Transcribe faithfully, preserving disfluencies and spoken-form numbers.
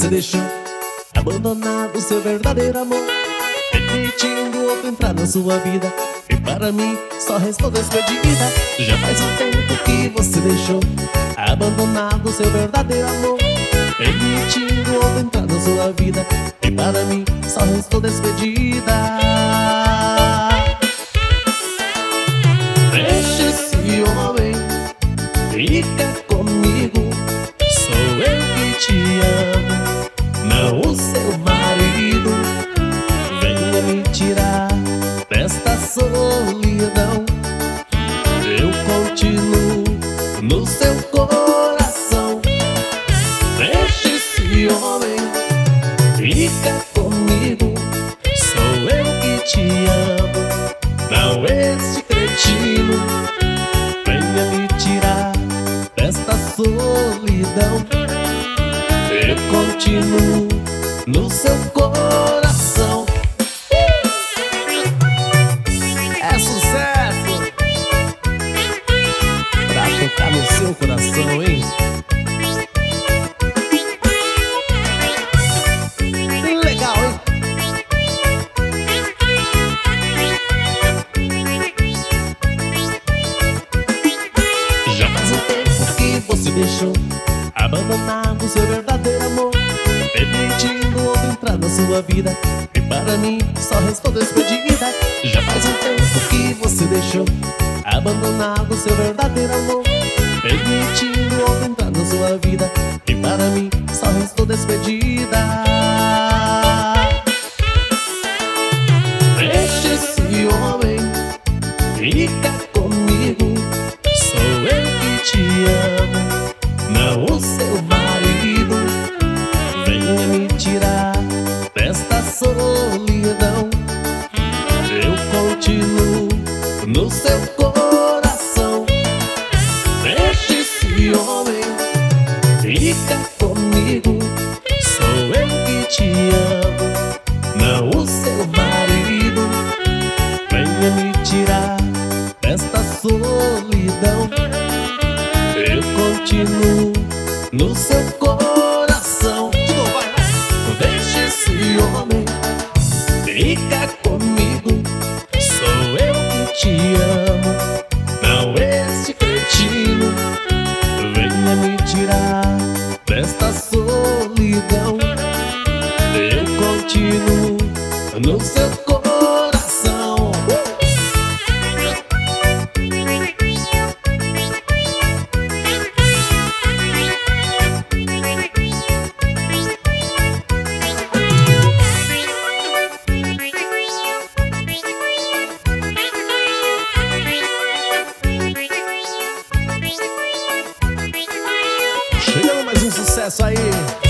você deixou abandonado seu verdadeiro amor, permitindo outro entrar na sua vida, e para mim só restou despedida. Já faz um tempo que você deixou abandonado seu verdadeiro amor, permitindo outro entrar na sua vida, e para mim só restou despedida. Deixa esse homem, fica comigo, sou eu que te amo, não o seu marido. Venha me tirar desta solidão, eu continuo no seu coração. Deixa esse homem, fica comigo, sou eu que te amo, não esse cretino. Venha me tirar desta solidão, eu continuo no seu coração. É sucesso pra tocar no seu coração, hein? Legal, hein? Já faz um tempo que você deixou abandonado seu verdadeiro amor, permitindo outro entrar na sua vida, e para mim só restou despedida. Já faz um tempo que você deixou abandonado seu verdadeiro amor, permitindo outro entrar na sua vida, e para mim só restou despedida. Deixa esse homem, fica comigo, sou eu que te amo, não o seu marido. Venha me tirar desta solidão, eu continuo no seu coração. Deixa esse homem, fica comigo, sou eu que te amo, não o seu marido. Venha me tirar desta solidão, eu continuo no seu coração. De novo, vai, vai. Deixa esse homem, fica comigo, sou eu que te amo, não esse cretino. Venha me tirar desta solidão, eu continuo no seu coração. Chegando mais um sucesso aí.